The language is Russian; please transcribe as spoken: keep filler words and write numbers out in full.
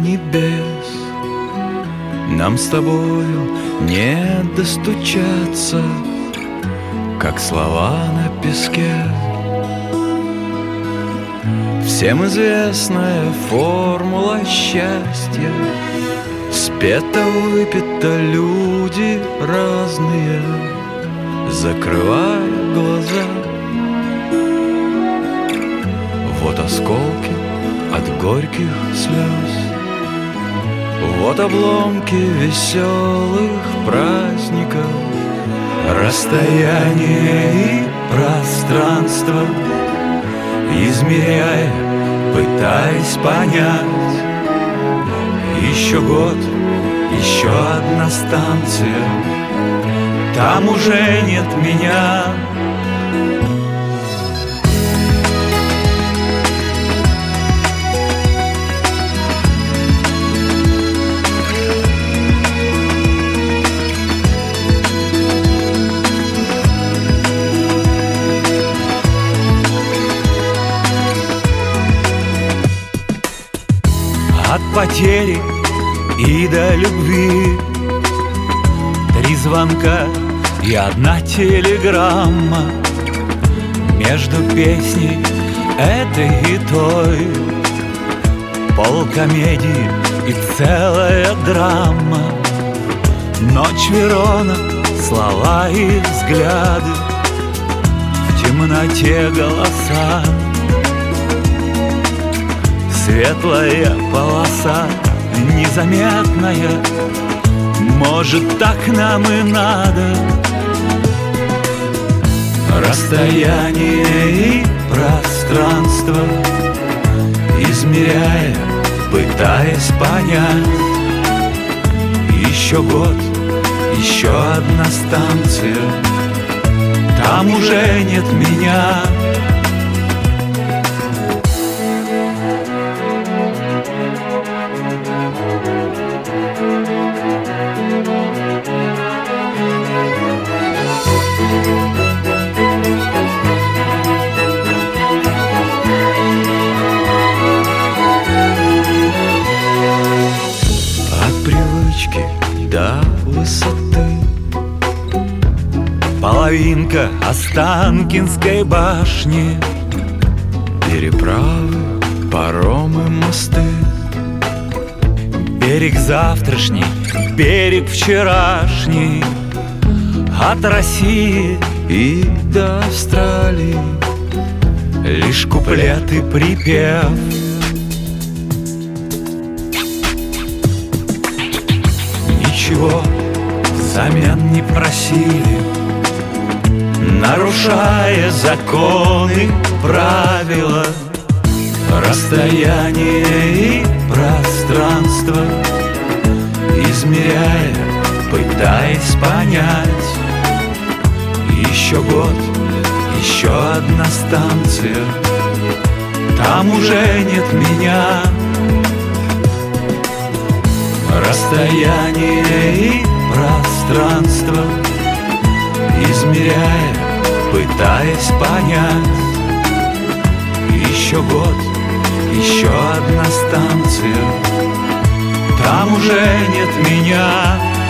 небес. Нам с тобою не достучаться, как слова на песке. Всем известная формула счастья: спето, выпито, люди разные, закрывая глаза. Вот осколки от горьких слез, вот обломки веселых праздников. Расстояние и пространство измеряя, пытаясь понять. Еще год, еще одна станция, там уже нет меня. От потери и до любви три звонка и одна телеграмма. Между песней этой и той полкомедии и целая драма. Ночь Верона, слова и взгляды, в темноте голоса. Светлая полоса, незаметная, может, так нам и надо. Расстояние и пространство измеряя, пытаясь понять. Еще год, еще одна станция, там уже нет меня. До высоты половинка Останкинской башни, переправы, паромы, мосты. Берег завтрашний, берег вчерашний, от России и до Австралии лишь куплет и припев. Ничего взамен не просили, нарушая законы, правила. Расстояние и пространство измеряя, пытаясь понять. Еще год, еще одна станция, там уже нет меня. Расстояние и пространство измеряя, пытаясь понять. Еще год, еще одна станция, там уже нет меня.